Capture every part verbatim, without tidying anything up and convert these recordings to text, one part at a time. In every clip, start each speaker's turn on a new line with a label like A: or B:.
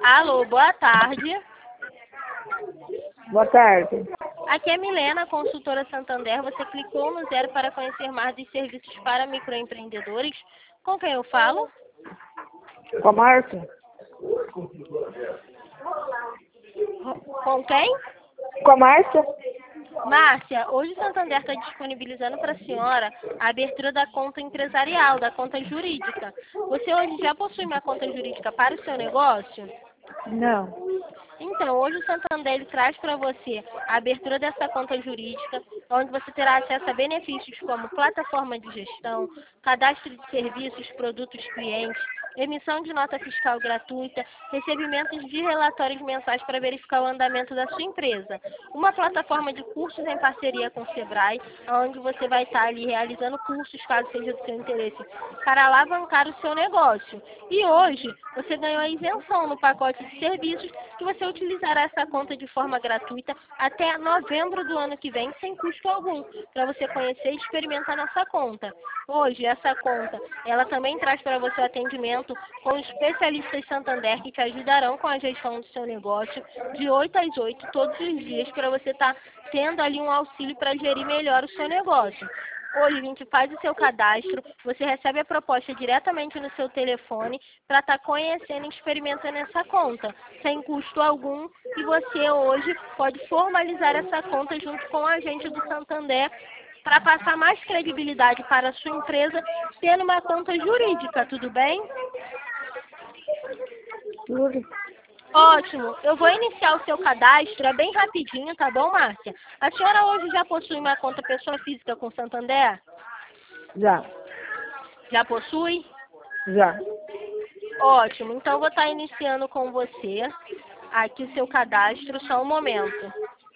A: Alô, boa tarde.
B: Boa tarde.
A: Aqui é Milena, consultora Santander. Você clicou no zero para conhecer mais dos serviços para microempreendedores. Com quem eu falo?
B: Com a Márcia?
A: Com quem?
B: Com a Márcia?
A: Márcia, hoje o Santander está disponibilizando para a senhora a abertura da conta empresarial, da conta jurídica. Você hoje já possui uma conta jurídica para o seu negócio?
B: Não.
A: Então, hoje o Santander ele traz para você a abertura dessa conta jurídica, onde você terá acesso a benefícios como plataforma de gestão, cadastro de serviços, produtos, clientes, emissão de nota fiscal gratuita, recebimentos de relatórios mensais para verificar o andamento da sua empresa, uma plataforma de cursos em parceria com o Sebrae, onde você vai estar ali realizando cursos, caso seja do seu interesse, para alavancar o seu negócio. E hoje você ganhou a isenção no pacote de serviços que você utilizará essa conta de forma gratuita até novembro do ano que vem, sem custo algum, para você conhecer e experimentar nossa conta. Hoje, essa conta, ela também traz para você o atendimento com especialistas Santander que te ajudarão com a gestão do seu negócio de oito às oito, todos os dias, para você estar tendo ali um auxílio para gerir melhor o seu negócio. Hoje a gente faz o seu cadastro, você recebe a proposta diretamente no seu telefone para estar conhecendo e experimentando essa conta, sem custo algum, e você hoje pode formalizar essa conta junto com o agente do Santander para passar mais credibilidade para a sua empresa, tendo uma conta jurídica, tudo bem?
B: Tudo.
A: Ótimo, eu vou iniciar o seu cadastro, é bem rapidinho, tá bom, Márcia? A senhora hoje já possui uma conta pessoa física com Santander?
B: Já.
A: Já possui?
B: Já.
A: Ótimo, então eu vou estar iniciando com você aqui o seu cadastro, só um momento.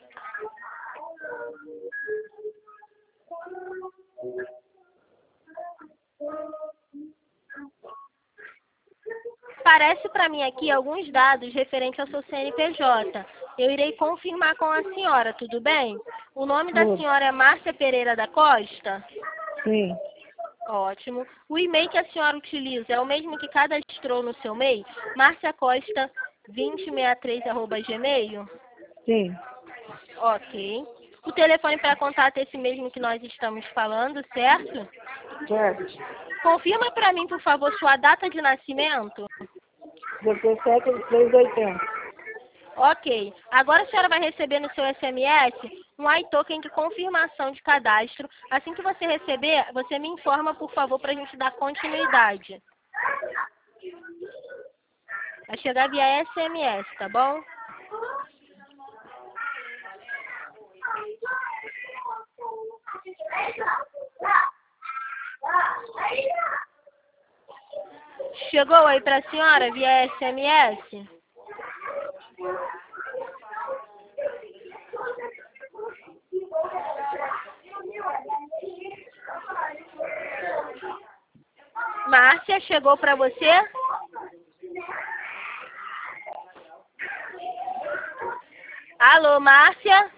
A: Aparece para mim aqui alguns dados referentes ao seu C N P J. Eu irei confirmar com a senhora, tudo bem? O nome da
B: Tudo.
A: senhora é Márcia Pereira da Costa?
B: Sim.
A: Ótimo. O e-mail que a senhora utiliza é o mesmo que cadastrou no seu e-mail? marcia costa dois zero seis três arroba gmail?
B: Sim.
A: Ok. O telefone para contato é esse mesmo que nós estamos falando, certo?
B: Certo.
A: Confirma para mim, por favor, sua data de nascimento.
B: dezessete de três de oitenta.
A: Ok. Agora a senhora vai receber no seu S M S um iToken de confirmação de cadastro. Assim que você receber, você me informa, por favor, para a gente dar continuidade. Vai chegar via S M S, tá bom? Chegou aí para a senhora via S M S? Márcia, chegou para você? Alô, Márcia?